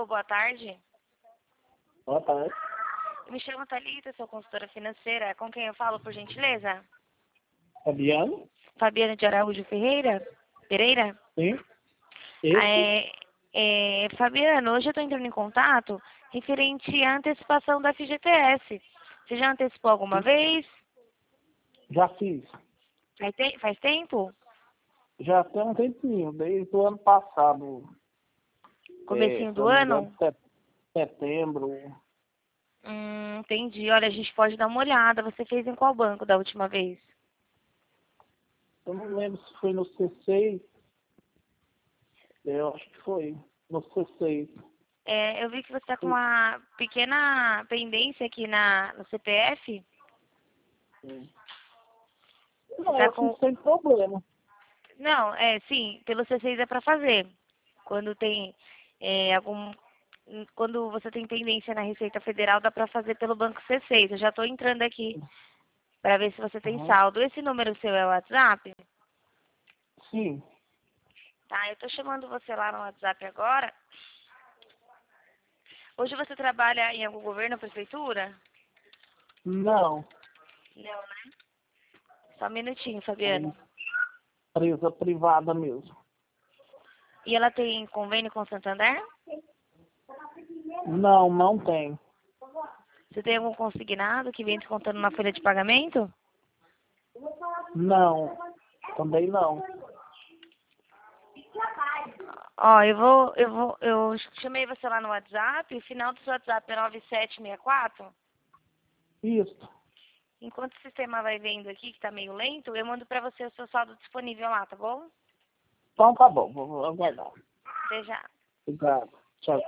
Alô, boa tarde. Boa tarde. Eu me chamo Thalita, sou consultora financeira. Com quem eu falo, por gentileza? Fabiano? Fabiana de Araújo Pereira? Sim. Esse? Fabiana, hoje eu estou entrando em contato referente à antecipação da FGTS. Você já antecipou alguma vez? Já fiz. Faz tempo? Já tem um tempinho, desde o ano passado. Comecinho Se eu do não me engano, ano? setembro. Entendi. Olha, a gente pode dar uma olhada. Você fez em qual banco da última vez? Eu não lembro se foi no C6. Eu acho que foi no C6. Eu vi que você está com uma pequena pendência aqui no CPF. Sim. Você Não, está eu com... fiz sem problema. Não, sim, pelo C6 é para fazer. Quando tem algum... Quando você tem pendência na Receita Federal, dá para fazer pelo Banco C6. Eu já estou entrando aqui para ver se você tem Uhum. saldo. Esse número seu é o WhatsApp? Sim. Tá, eu estou chamando você lá no WhatsApp agora. Hoje você trabalha em algum governo, prefeitura? Não. Não, né? Só um minutinho, Fabiano. Empresa privada mesmo. E ela tem convênio com o Santander? Não, não tem. Você tem algum consignado que vem descontando na folha de pagamento? Não. Também não. Ó, eu chamei você lá no WhatsApp, o final do seu WhatsApp é 9764. Isso. Enquanto o sistema vai vendo aqui, que tá meio lento, eu mando pra você o seu saldo disponível lá, tá bom? Então tá bom, vou aguardar. Até já. Obrigado. Tchau.